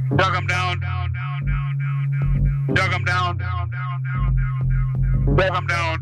Dug him down. Dug him down. Dug him down.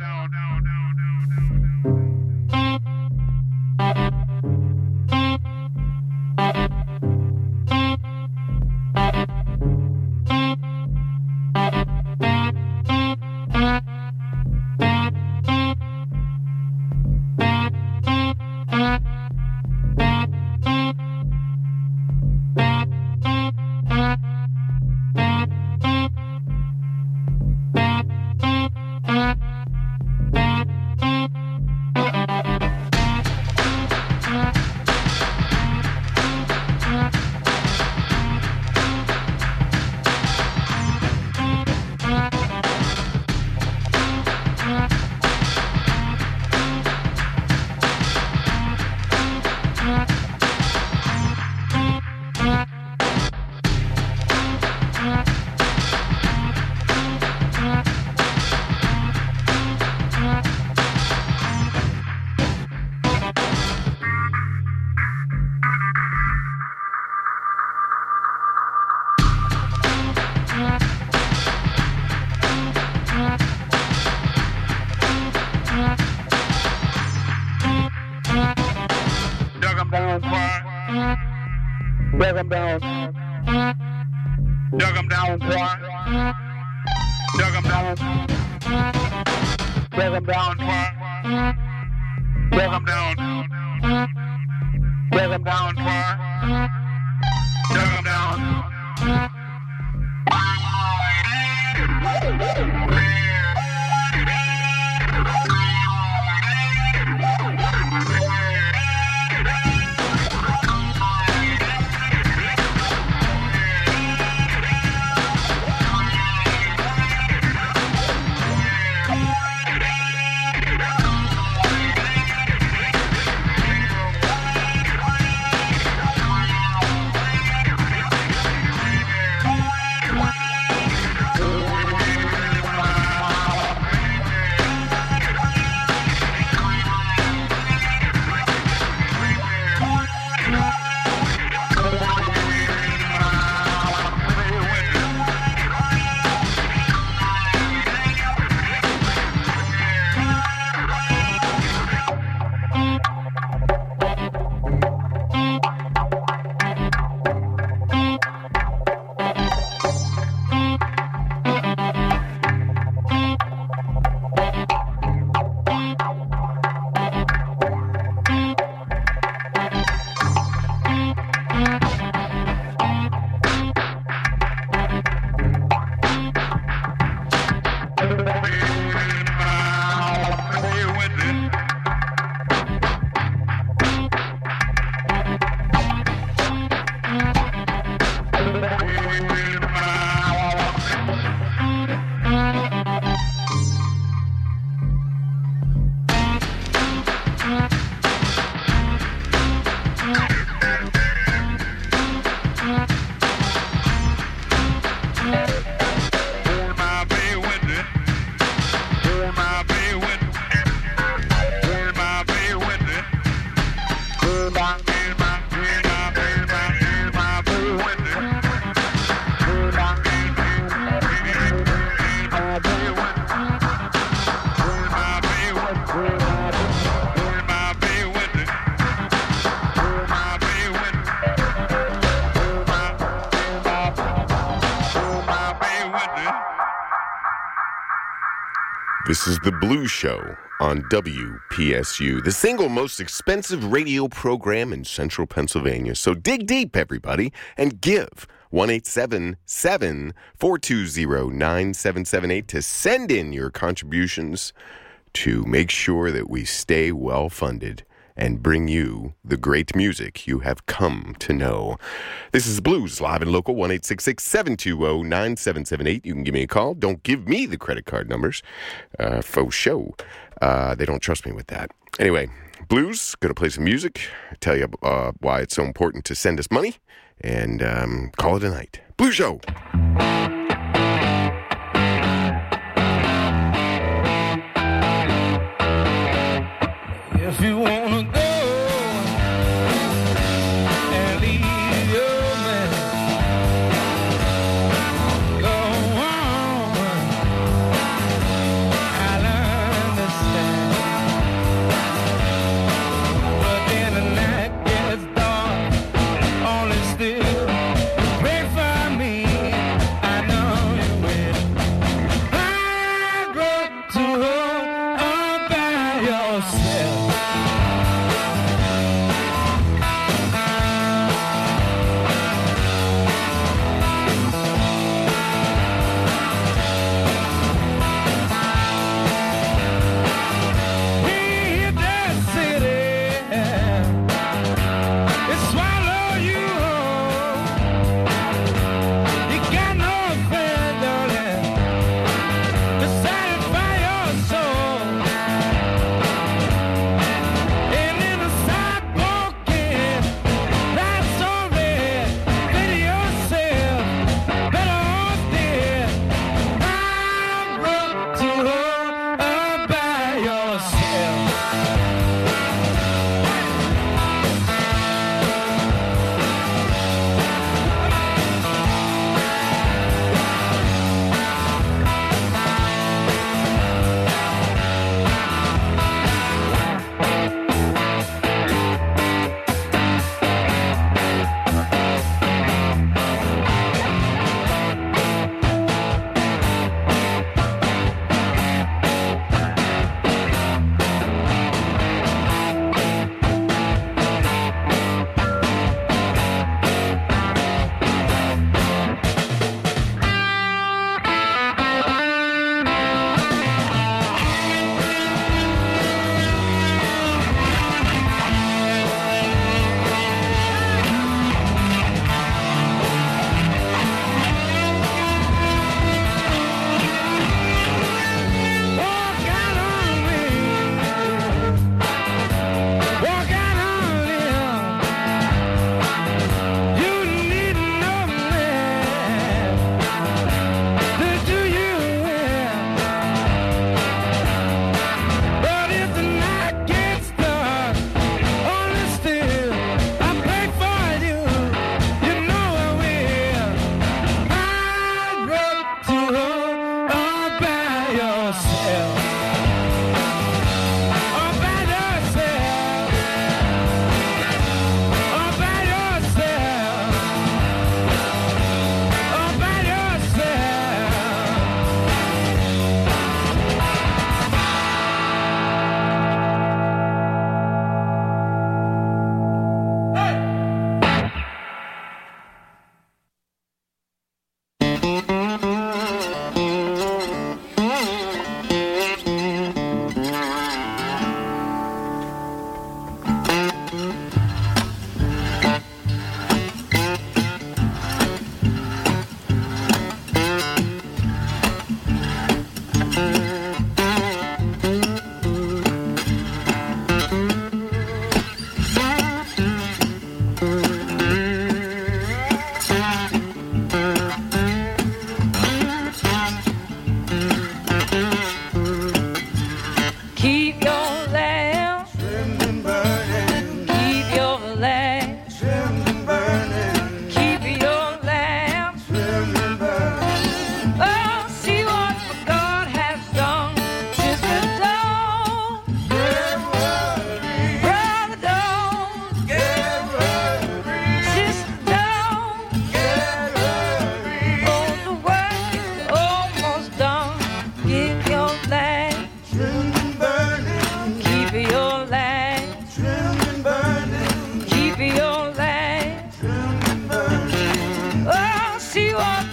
Dug him down. Dug him down, boy. Dug him down. Dug him down, boy. Dug him down. Dug him down, boy. Dug him down. This is The Blues Show on WPSU, the single most expensive radio program in central Pennsylvania. So dig deep, everybody, and give 1-877-420-9778 to send in your contributions to make sure that we stay well-funded and bring you the great music you have come to know. This is Blues, live and local, 1-866-720-9778. You can give me a call. Don't give me the credit card numbers. Faux show. They don't trust me with that. Anyway, Blues, going to play some music, tell you why it's so important to send us money, and call it a night. Blues Show! If you wanna go and leave your man,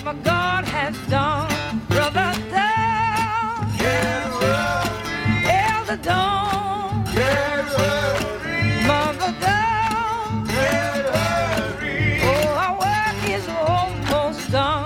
what my God has done. Brother down, elder down, mother down. Oh, our work is almost done.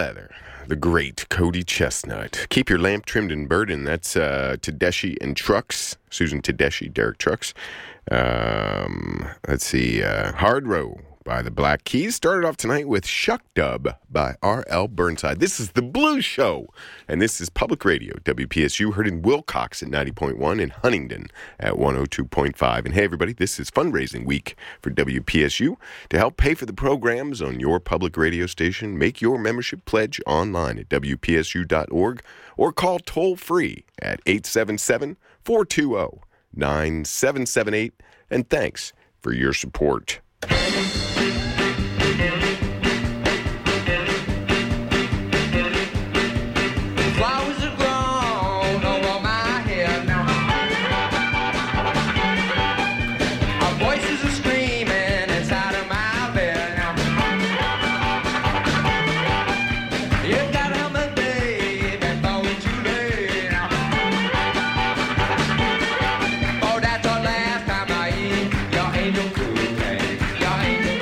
leather. The great Cody Chestnut. Keep your lamp trimmed and burdened. That's Tedeschi and Trucks. Susan Tedeschi, Derek Trucks. Let's see. Hard Row by the Black Keys. Started off tonight with Shuck Dub by R.L. Burnside. This is the Blues Show, and this is Public Radio, WPSU, heard in Wilcox at 90.1 and Huntingdon at 102.5. And hey, everybody, this is fundraising week for WPSU. To help pay for the programs on your public radio station, make your membership pledge online at WPSU.org or call toll-free at 877-420-9778. And thanks for your support. Flowers are grown over my head now. Our voices are screaming inside of my bed now. You gotta help me, babe, before it's too late now. Oh, that's the last time I eat your angel food, babe. Your angel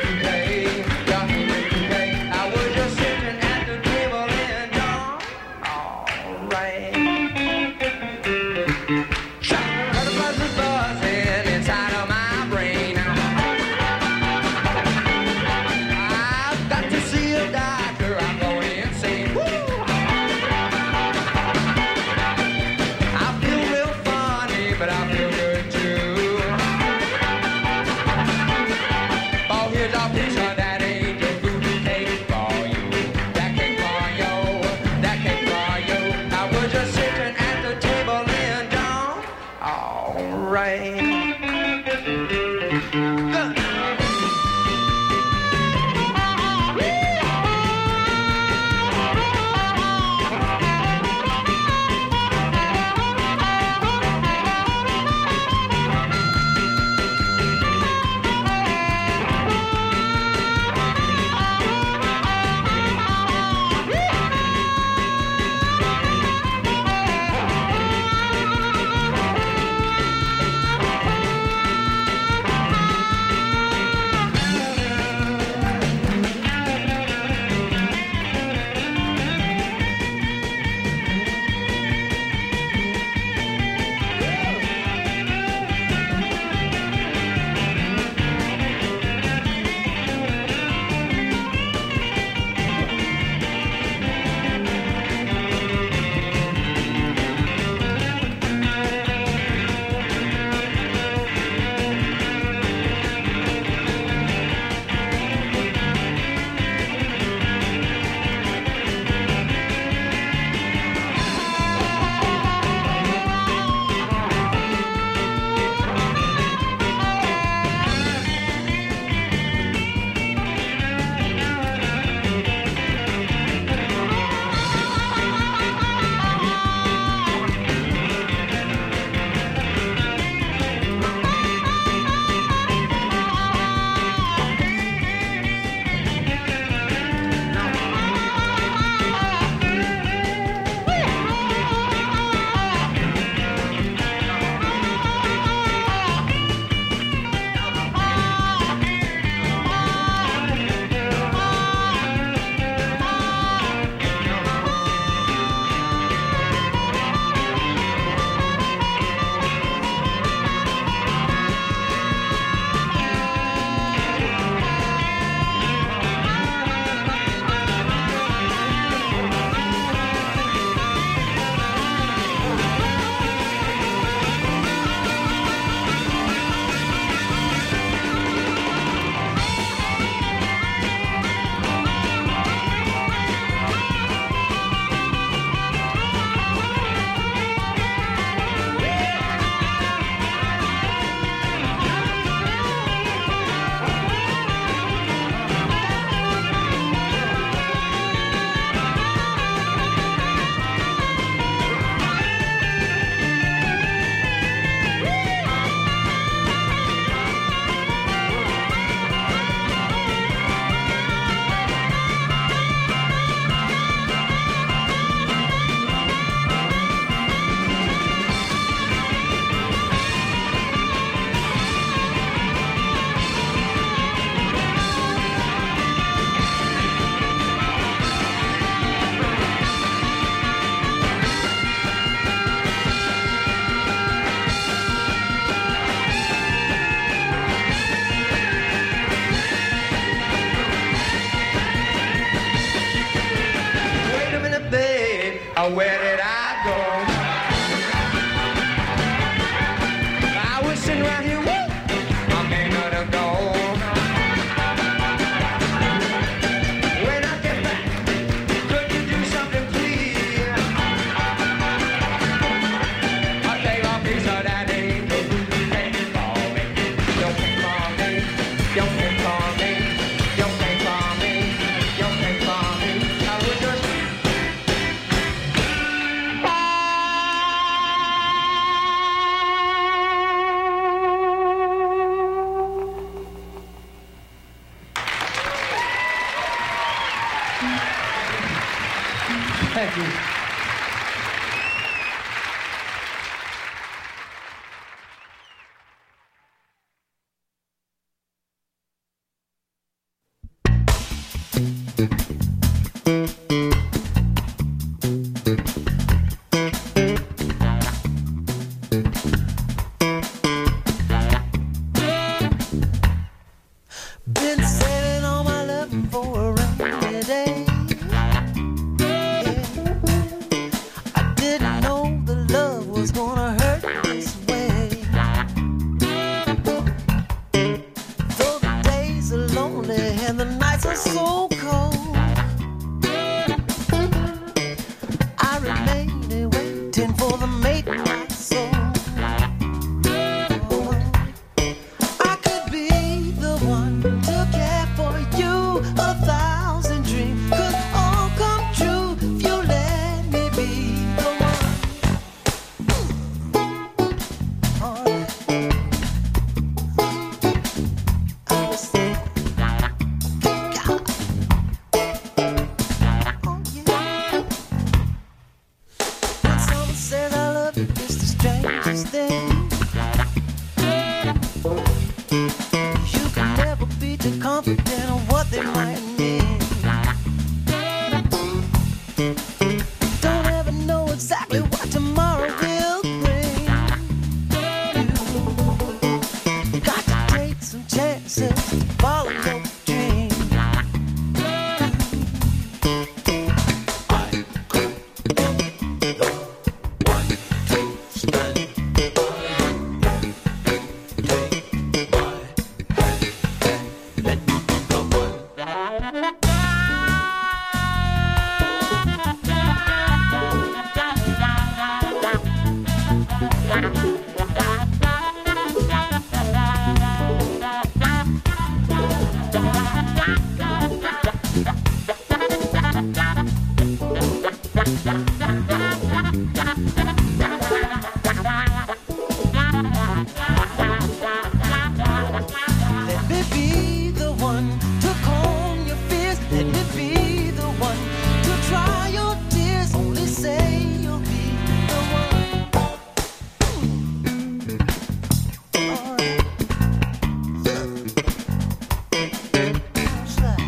Where did I go? I was sitting right here, woo, a minute ago. When I get back, could you do something, please? I'll take a piece of that ain't no thing for me. Don't think for me, don't think for me, don't think for me, don't think for me. I would just Thank you. Been saving all my love for a rainy day. I didn't know the love was gonna hurt this way. Though the days are lonely and the nights are so cold, I remain waiting for the mate of my soul. I could be the one to care for you. 1,000 dreams could all come true if you let me be the one. Alright. I was thinking, God. Oh yeah. When someone says I love you, it's the strangest thing. You can never be too confident of what they might mean. Don't ever know exactly what tomorrow will bring. You got to take some chances to follow your dream. Let me be the one to calm your fears. Let me be the one to dry your tears. Only say you'll be the one. Alright. What's that?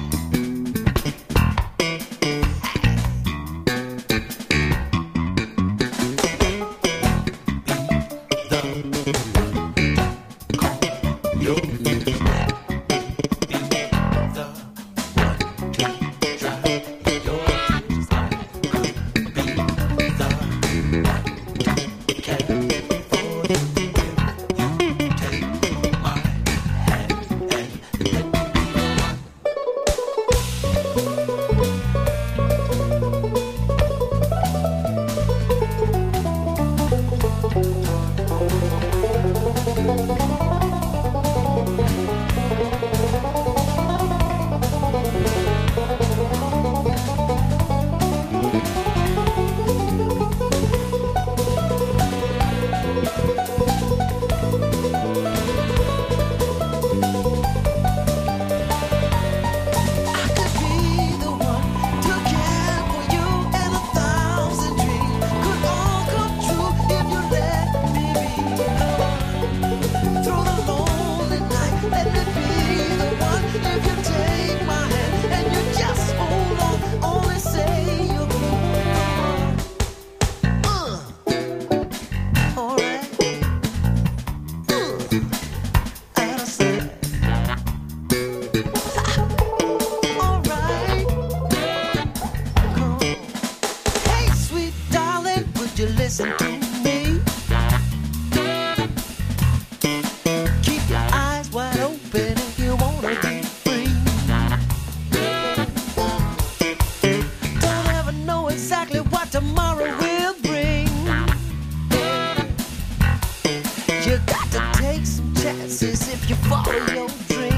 listen to me. Keep your eyes wide open if you wanna be free. Don't ever know exactly what tomorrow will bring. You got to take some chances if you follow your dream.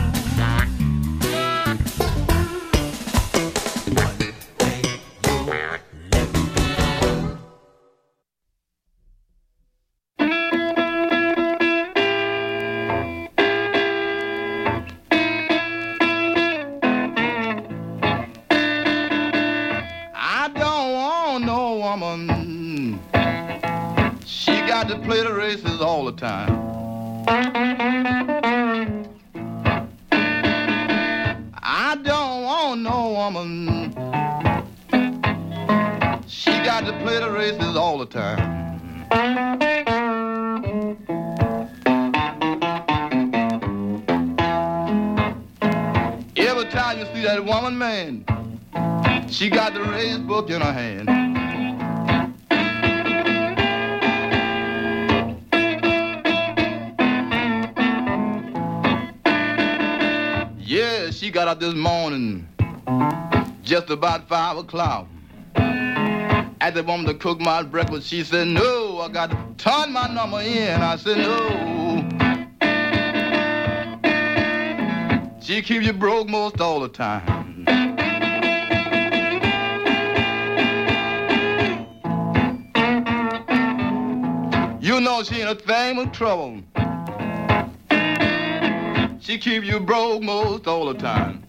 I don't want no woman. She got to play the races all the time. I don't want no woman. She got to play the races all the time. Every time you see that woman, man, she got the race book in her hand. Yeah, she got up this morning just about 5 o'clock. Asked the woman to cook my breakfast. She said, no, I got to turn my number in. I said, no. She keep you broke most all the time. You know she ain't a thing with trouble. She keep you broke most all the time.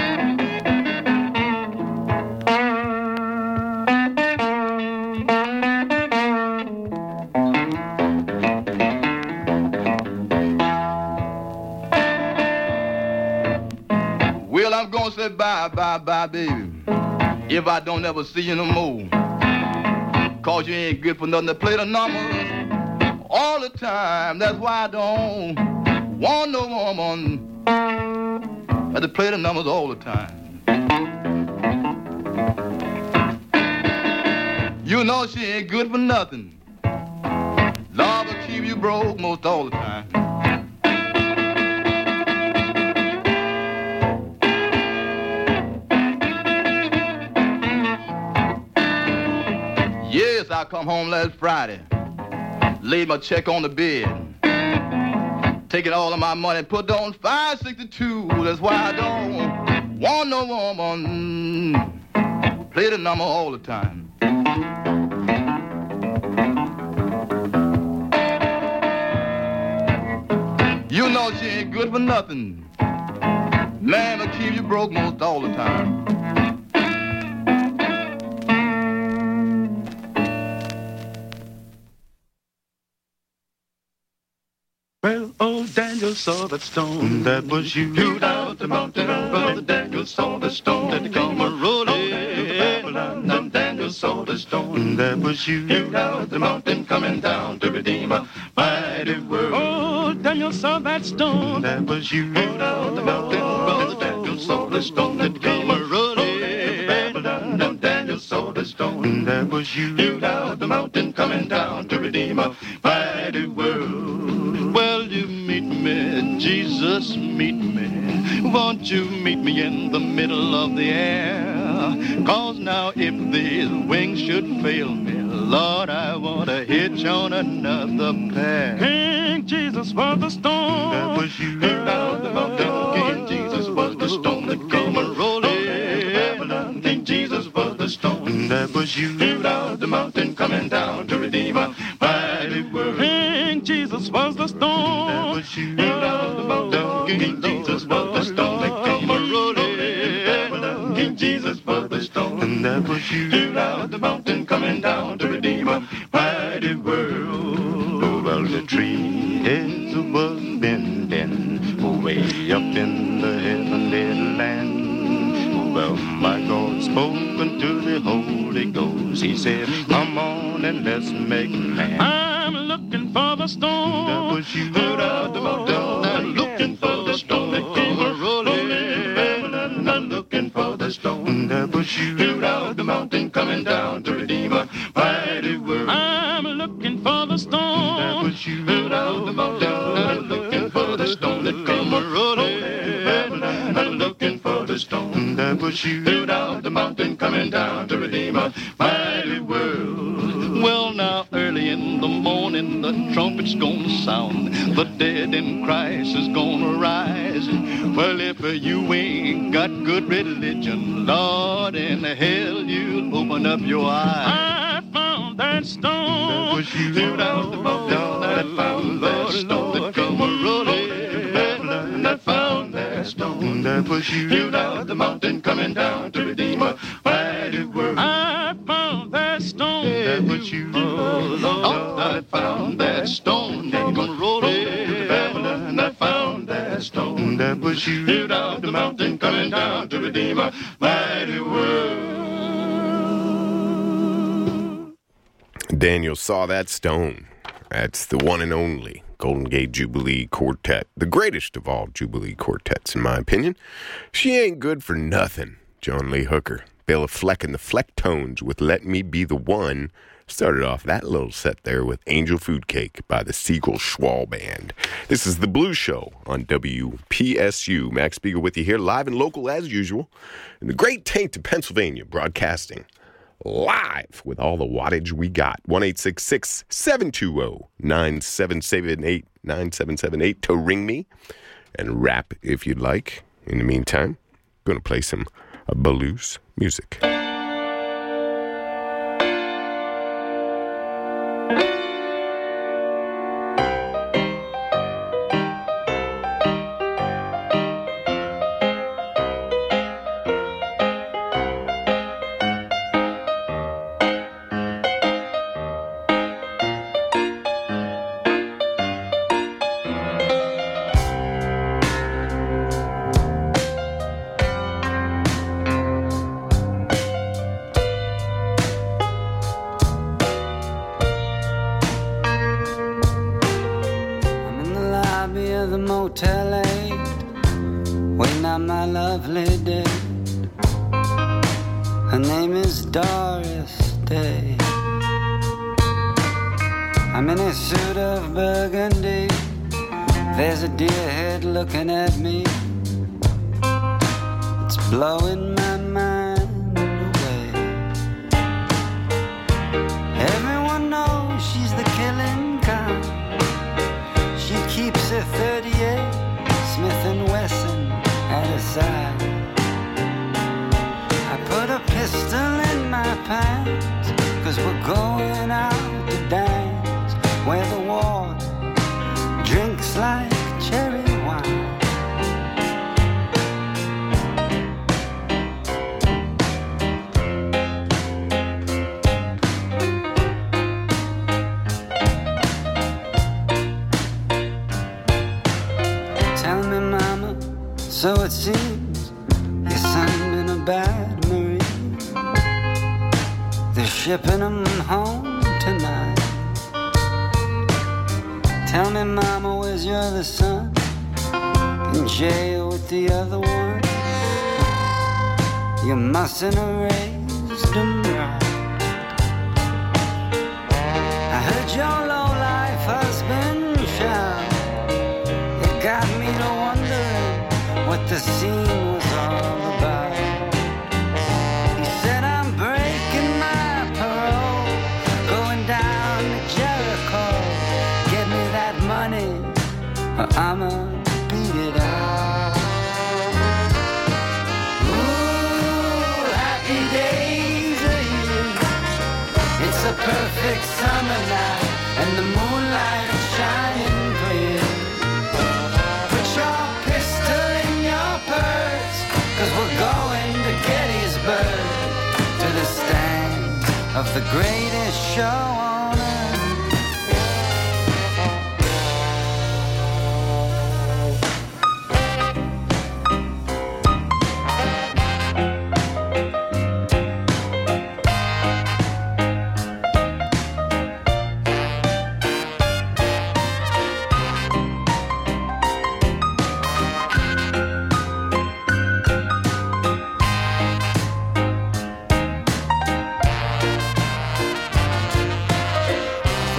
Well, I'm gonna say bye, bye, bye, baby, if I don't ever see you no more. Cause you ain't good for nothing to play the numbers all the time. That's why I don't want no woman to play the numbers all the time. You know she ain't good for nothing. Lord will keep you broke most all the time. Yes, I come home last Friday, laid my check on the bed, taking all of my money and put on 562. That's why I don't want no woman play the number all the time. You know she ain't good for nothing. Man will keep you broke most all the time. Well, old Daniel saw that stone that was you. Hewed out the mountain, brother Daniel saw the stone that came a-rolling. And Daniel saw the stone that was you. Hewed out the mountain, coming down to redeem a mighty world. Oh, Daniel saw that stone that was you. Hewed out the mountain, brother Daniel saw the stone that came a-rolling. And Daniel saw the stone that was you. Hewed out the mountain, coming down to redeem a mighty world. Well, you meet me, Jesus, meet me. Won't you meet me in the middle of the air? Cause now if these wings should fail me, Lord, I want to hitch on another pair. King Jesus was the stone that was you. Down the mountain, King Jesus was the stone that came a-rolling. King Jesus was the stone that was you. Down the mountain, coming down to redeem a mighty world. King Jesus was the stone that was you. Down the mountain, King Jesus was the stone that came a-rolling. King Jesus was the stone that was you. Down the mountain, coming down to redeem a mighty world. Over the tree heads was bending, way up in the heavenly land. Well, my God spoke unto the Holy Ghost. He said, come on and let's make man. I'm looking for the stone that was you. Out the mountain, I'm looking for the stone that came a-rolling. I'm looking for the stone that was you. Out the mountain, coming down to redeem a mighty world. I'm for the stone. That was you out the mountain, looking for the stone that come rolling. Looking for the stone. That was you out the mountain, coming down to redeem a mighty world. Well, now early in the morning, the trumpet's gonna sound. The dead in Christ is gonna rise. Well, if you ain't got good religion, Lord, in hell you'll open up your eyes. I found that stone. That was you out the mountain. I found that stone that come rolling. I found that stone. That was you out the mountain, coming down to redeem a mighty world. I found that stone. That was you. Oh, Lord, I found that stone. That come rolling. And I found that stone. That was you out the mountain, coming down to redeem a mighty world. Daniel saw that stone. That's the one and only Golden Gate Jubilee Quartet, the greatest of all Jubilee quartets, in my opinion. She ain't good for nothing. John Lee Hooker, Bela Fleck and the Flecktones with Let Me Be the One, started off that little set there with Angel Food Cake by the Siegel Schwall Band. This is The Blues Show on WPSU. Max Spiegel with you here, live and local as usual, in the great taint of Pennsylvania, broadcasting live with all the wattage we got. 1-866-720-9778 to ring me and rap if you'd like. In the meantime, I'm going to play some blues music. Motel 8, waiting on my lovely date. Her name is Doris Day. I'm in a suit of burgundy. There's a deer head looking at me. It's blowing my mind away. Everyone knows she's the killing kind. She keeps her 38 Smith & Wesson at her side. I put a pistol in my pants, 'cause we're going out to dance where the water drinks like cherry wine. Tell me, mama, so it seems your son been a bad Marine. They're shipping him home tonight. Tell me, mama, where's your other son? In jail with the other one. You mustn't have raised him right. I heard your low-life husband shout. It got me to wondering what the scene was all about. He said, I'm breaking my parole, going down to Jericho. Get me that money, or I'ma beat it out. Ooh, happy days are here. It's a perfect summer night, and the moonlight is shining clear. Put your pistol in your purse, 'cause we're going to Gettysburg, to the stand of the greatest show on earth.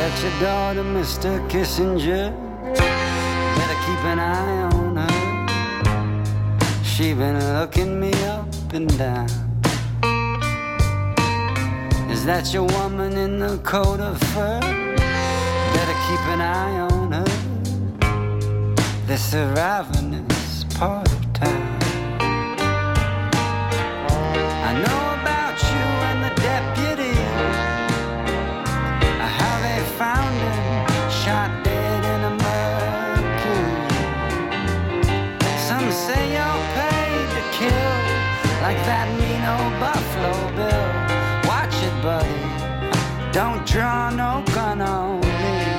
that your daughter, Mr. Kissinger? Better keep an eye on her. She been looking me up and down. Is that your woman in the coat of fur? Better keep an eye on her. This a ravenous part of town. I know about you and the deputy, how they found him shot dead in a Mercury. Some say you're paid to kill, like that mean old Buffalo Bill. Watch it, buddy, don't draw no gun on me.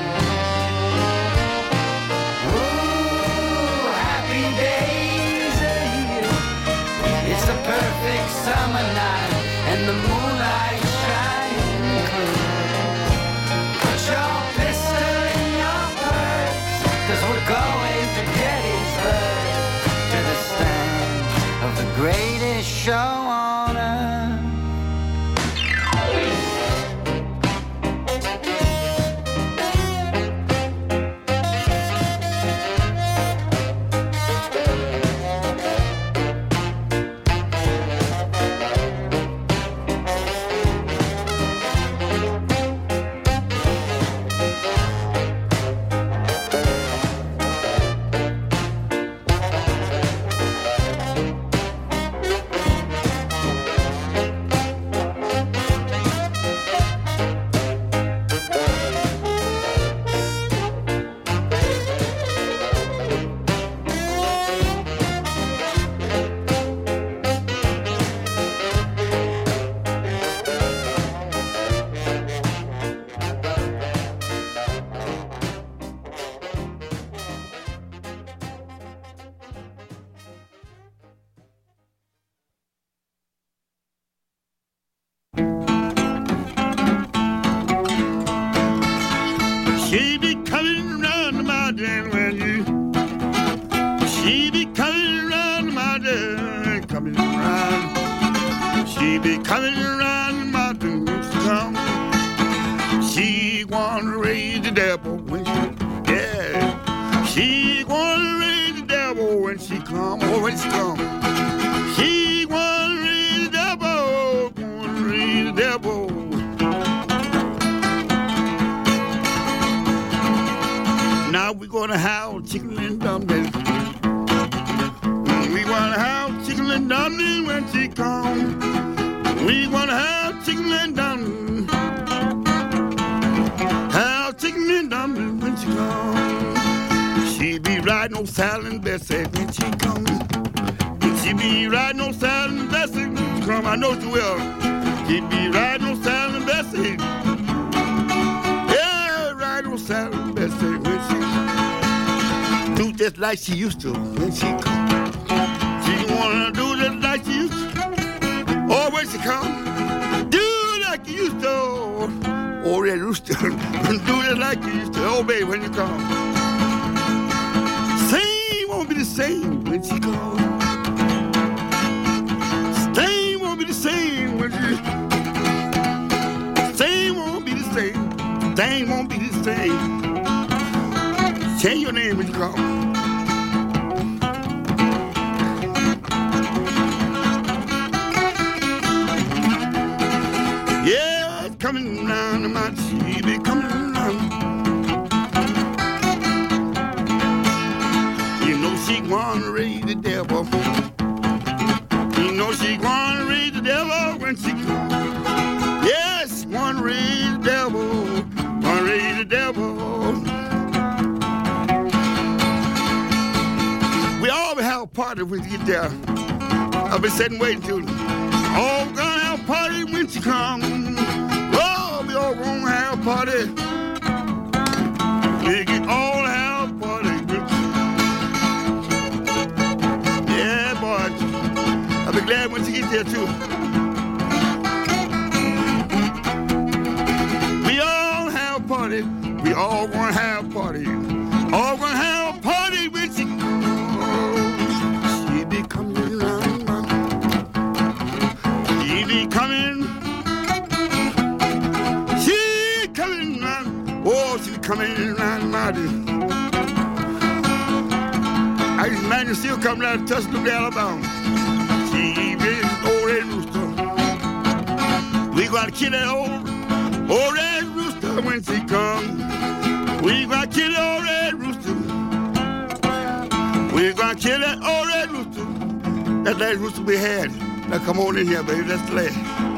Ooh, happy days are here. It's the perfect summer night and the moonlight shining clear. Put your pistol in your purse, 'cause we're going to Gettysburg, to the stand of the greatest show on earth. She be coming around the mountain when you. She be coming around the mountain, coming around. She be coming around the mountain when she come. She wanna raise the devil when she, yeah. She wanna raise the devil when she come, oh when she come. She wanna raise the devil, wanna raise the devil. Now we're gonna have chicken and dumplings. We wanna have chicken and dumplings when she comes. We wanna have chicken and dumplings. Have chicken and dumplings when she comes. She be riding on Silent Bessie when she comes. She be riding on Silent Bessie when she comes. I know she will. She be riding on Silent Bessie. Yeah, riding on Silent Bessie when she do just like she used to when she come. She wanna do just like she used to. Oh, when she come, do like you used to. Oh, that rooster, do just like you used to. Oh, baby, when you come. Same won't be the same when she come. Same won't be the same when she. Same won't be the same. Same won't be the same. Say your name when you come. Yeah, it's coming round the mountain. She be coming round. You know she wanna raise the devil. You know she wanna raise the devil when she come. Yes, wanna raise the devil. Wanna raise the devil. We all have a party when you get there. I've been sitting waiting to. All gonna have a party when she comes. Oh, we all gonna have a party. We can all have a party. Yeah, boy. I'll be glad when she gets there too. We all have a party. We all gonna have a party. All gonna have a party when she comes. She be coming around. She be coming. She coming around. Oh, coming in around the mountain. I just imagine still coming out of Tuscaloosa, Alabama. See, this old red rooster. We gonna kill that old red rooster when she comes. We gonna kill that old red rooster. We gonna kill that old red rooster. That last rooster we had. Now come on in here, baby. That's the last.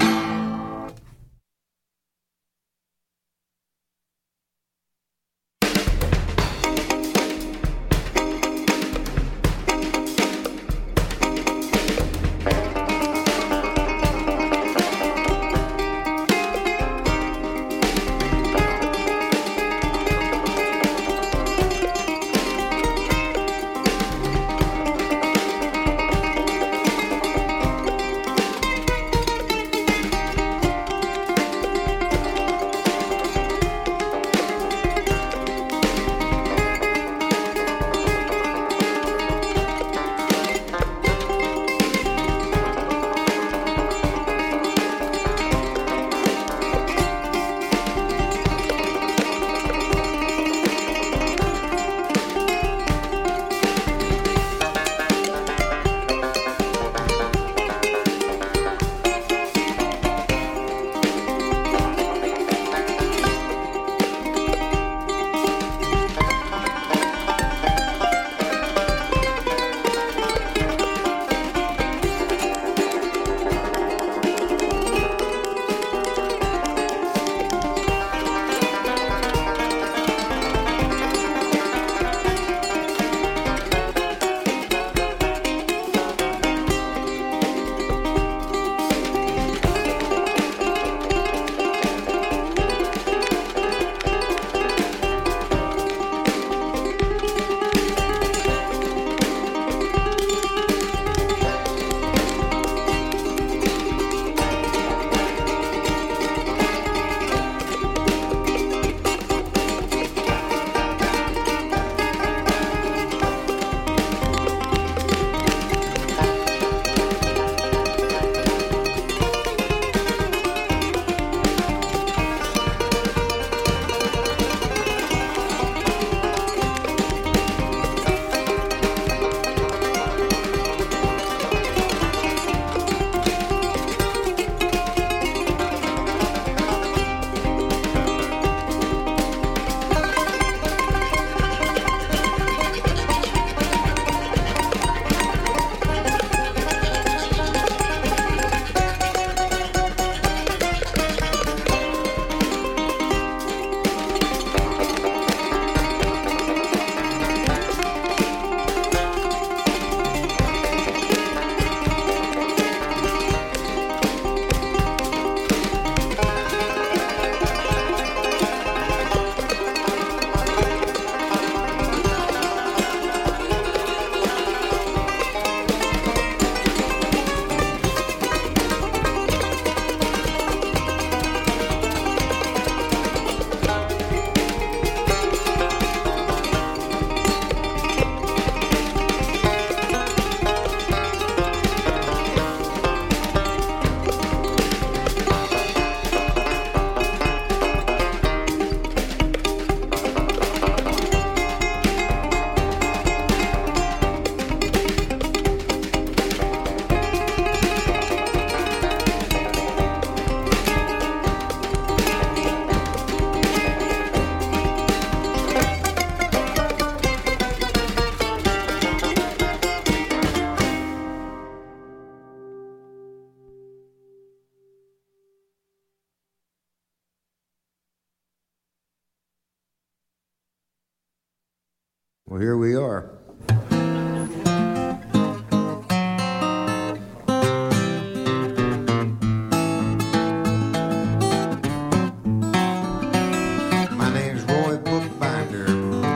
Well, here we are. My name's Roy Bookbinder.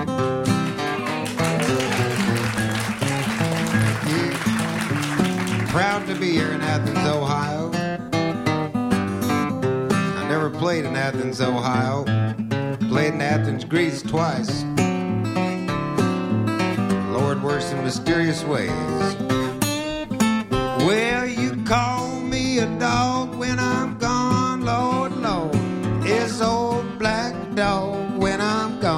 Proud to be here in Athens, Ohio. I never played in Athens, Ohio. Played in Athens, Greece twice. Lord works in mysterious ways. Well, you call me a dog when I'm gone, Lord, Lord. It's old black dog when I'm gone.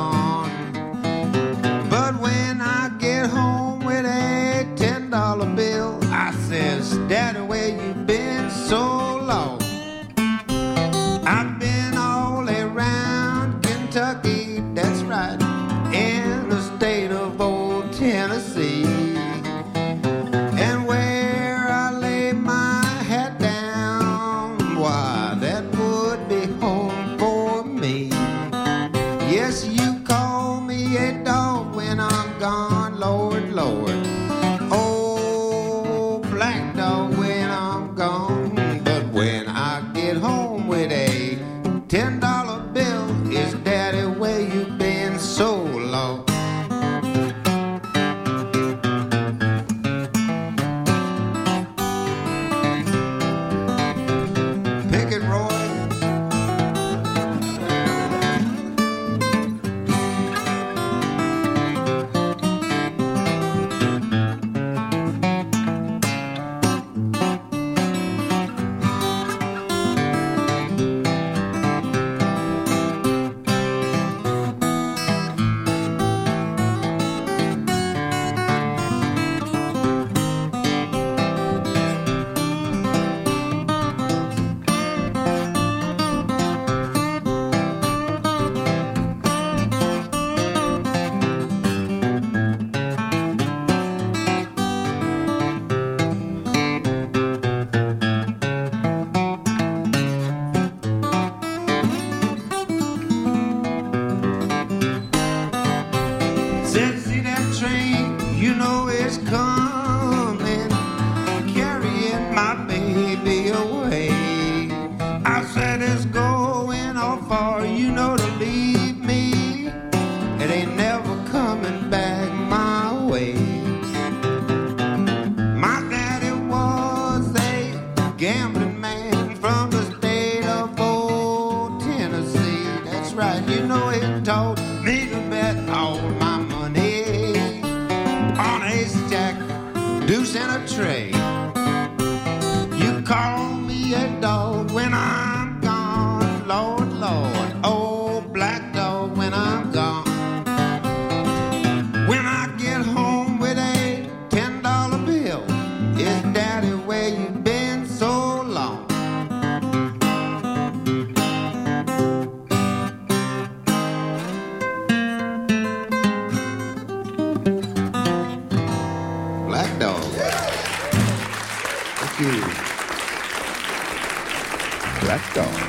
was right. You know he told me to bet all my money on ace jack, deuce and a trade. You call me a dog when I'm gone, Lord, Lord. Oh, black dog when I'm gone. When I get home with a $10 bill, is Daddy where you been so long? Black dog. Thank you. Black Dog.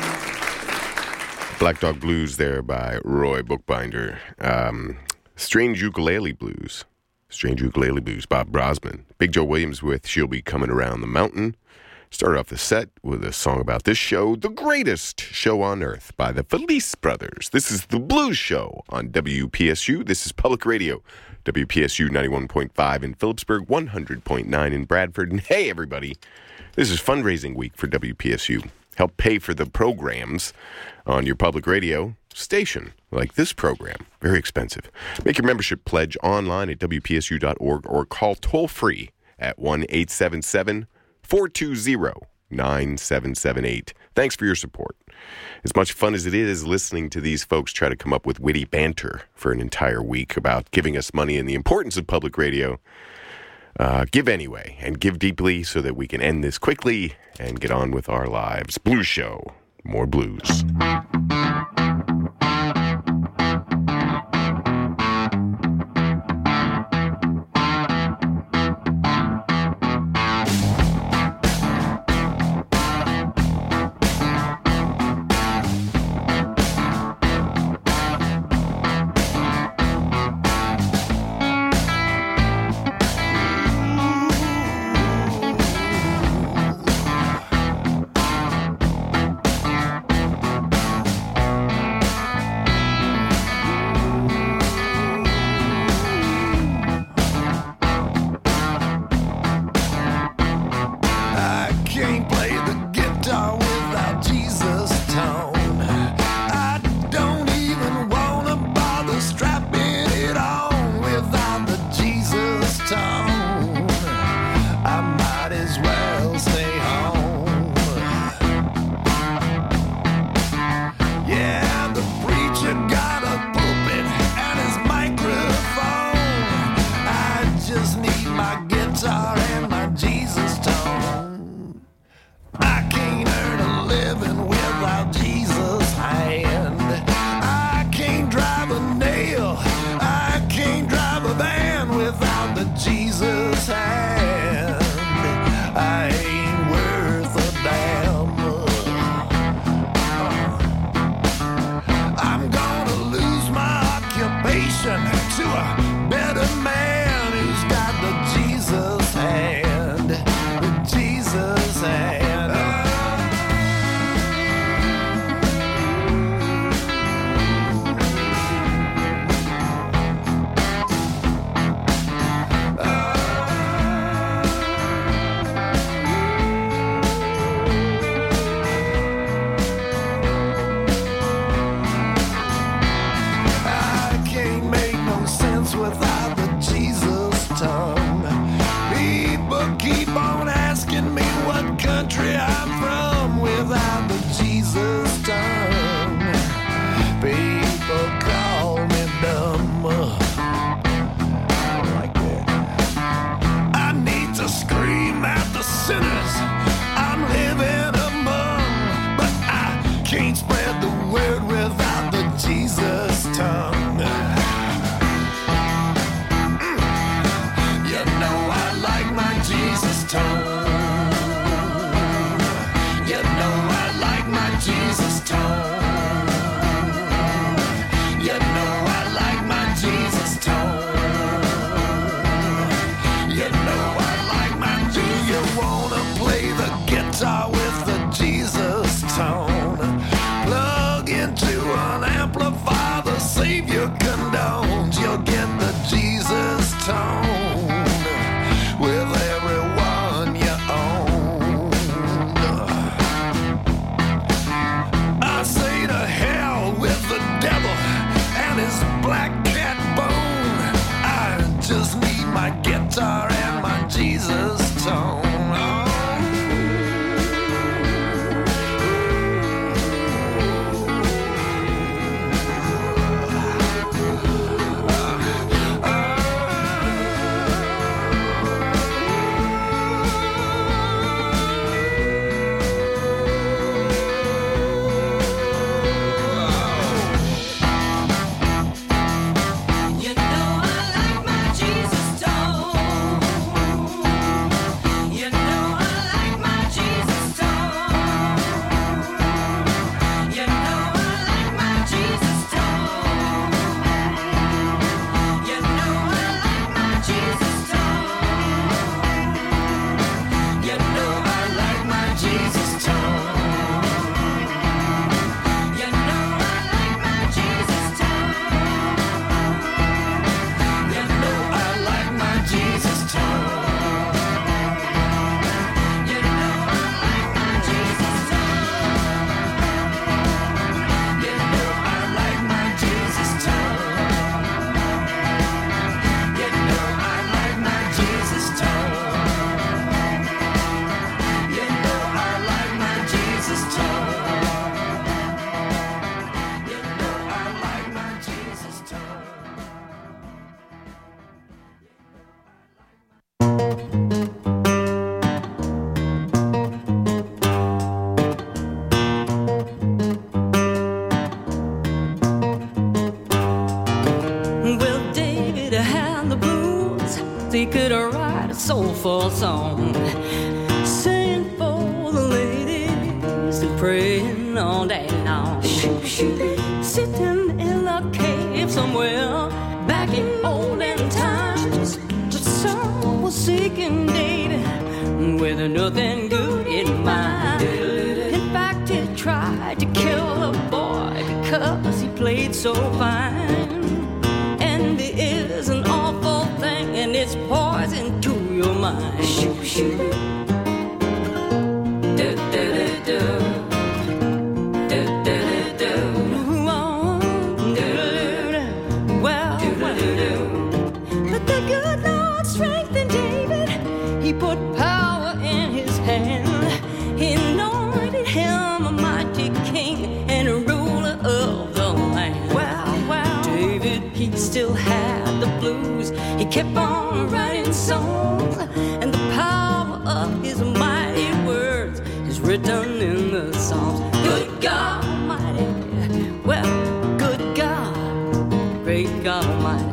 Black Dog Blues there by Roy Bookbinder. Strange Ukulele Blues. Strange Ukulele Blues, Bob Brosman. Big Joe Williams with She'll Be Coming Around the Mountain. Started off the set with a song about this show, The Greatest Show on Earth, by the Felice Brothers. This is The Blues Show on WPSU. This is Public Radio. WPSU 91.5 in Phillipsburg, 100.9 in Bradford. And hey, everybody, this is fundraising week for WPSU. Help pay for the programs on your public radio station, like this program. Very expensive. Make your membership pledge online at WPSU.org or call toll-free at 1-877-420-9778. Thanks for your support. As much fun as it is listening to these folks try to come up with witty banter for an entire week about giving us money and the importance of public radio, give anyway and give deeply so that we can end this quickly and get on with our lives. Blues Show. More blues. he could write a soulful song, singing for the ladies and praying all day long. Sitting in a cave somewhere back in olden times, the soul was seeking David with nothing good in mind. In fact, he tried to kill a boy because he played so fine. Envy is an awful thing, and it's poison to your mind. Shoot, shoot. Do, do, do, do. Do, do, do, do. Oh, do, do, do. Well, but the good Lord strengthened David. He put power in his hand. He anointed him a mighty king and a ruler of the land. Well, David, he still had the blues. He kept on writing songs, and the power of his mighty words is written in the Psalms. Good God Almighty, well, good God, great God Almighty.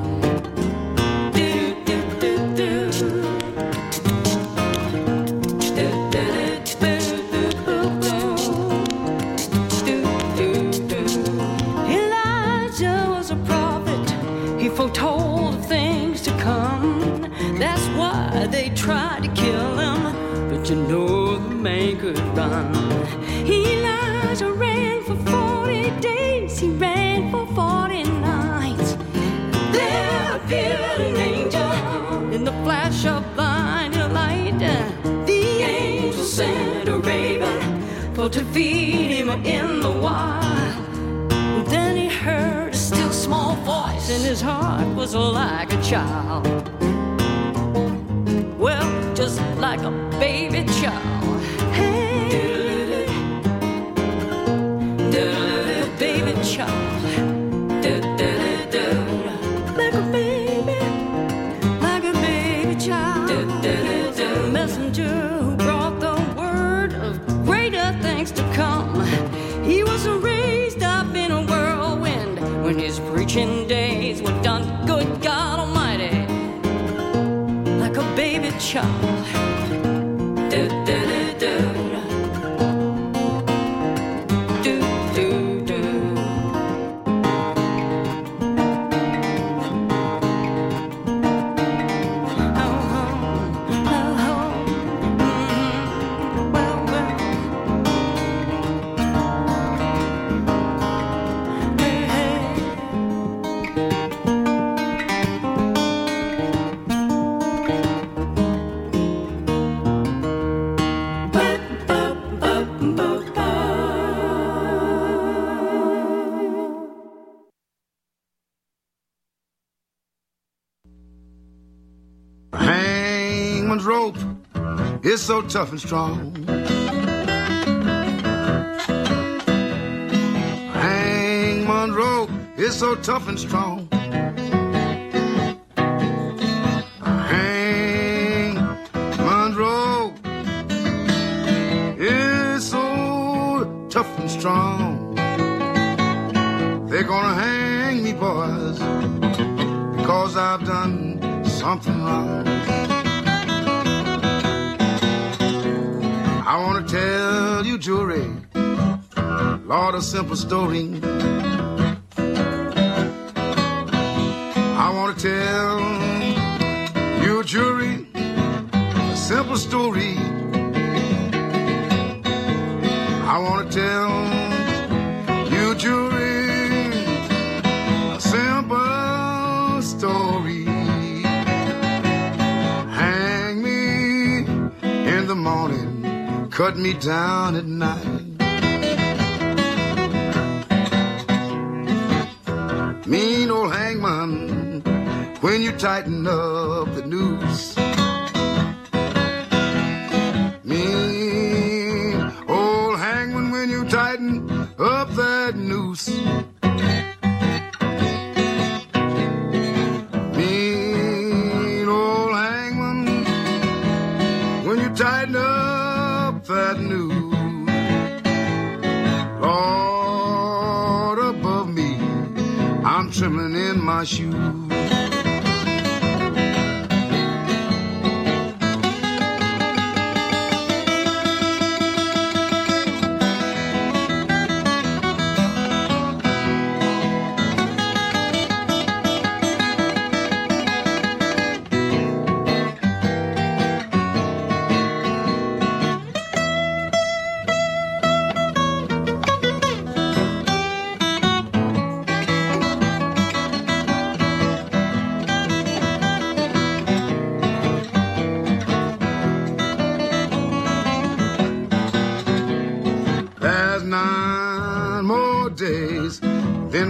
Elijah was a prophet. He foretold things to come. That's why they tried to kill him, but you know the man could run. Elijah ran for 40 days. He ran for 40 nights. There appeared an angel in the flash of blinding light. The angel sent a raven for to feed him in the wild. Then he heard a still small voice, and his heart was like a child. Well, just like a baby child. Hey, baby child. Like a baby child. The messenger who brought the word of greater things to come. He was raised up in a whirlwind when his preaching days were done. Good God Almighty, like a baby child. Do, do, do, do. Do, do, do. Oh, oh, oh, oh. Well, well. Hey, hey. Hangman's rope is so tough and strong. Hangman's rope is so tough and strong. Hangman's rope is so tough and strong. They're gonna hang me, boys, because I've done something wrong. I want to tell you, jury, Lord, a simple story. I want to tell you, jury, a simple story. I want to tell you, jury, a simple story. Hang me in the morning, cut me down at night. Mean old hangman, when you tighten up the noose. Mean old hangman, when you tighten up that noose. Mean old hangman, when you tighten up that noose. Lord, above me, I'm trembling in my shoes.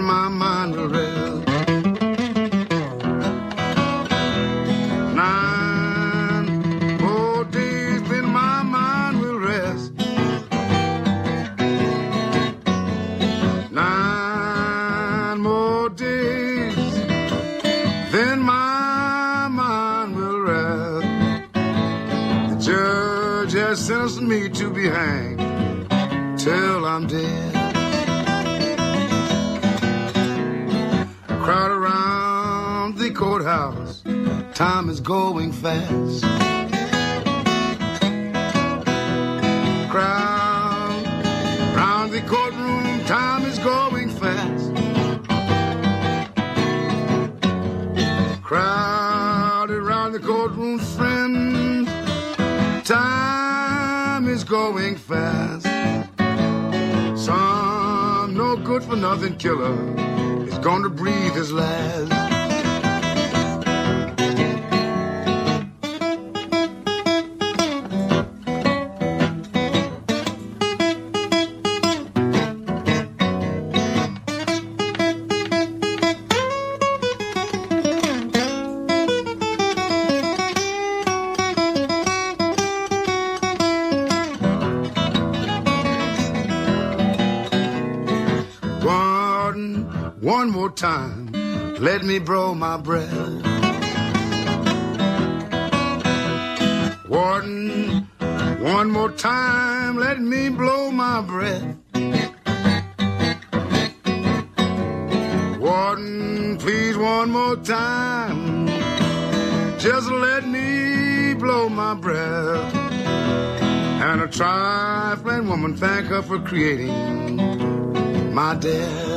my mind will rest. 9 more days, then my mind will rest. 9 more days, then my mind will rest. The judge has sentenced me to be hanged till I'm dead. Crowd around the courthouse, time is going fast. Crowd around the courtroom, time is going fast. Crowd around the courtroom, friends, time is going fast. Some no good for nothing killer is going to breathe his last. One more time, let me blow my breath. Warden, one more time, let me blow my breath. Warden, please one more time, just let me blow my breath. And a trifling woman, thank her for creating my death.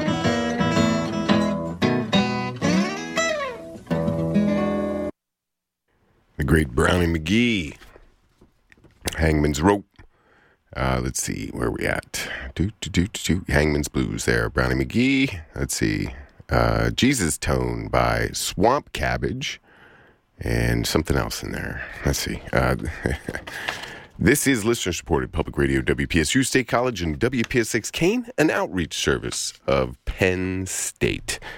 The great Brownie McGhee. Hangman's Rope. Let's see, where are we at? Hangman's Blues there. Brownie McGhee. Let's see. Jesus Tone by Swamp Cabbage. And something else in there. Let's see. This is listener-supported public radio, WPSU State College and WPSX Kane, an outreach service of Penn State.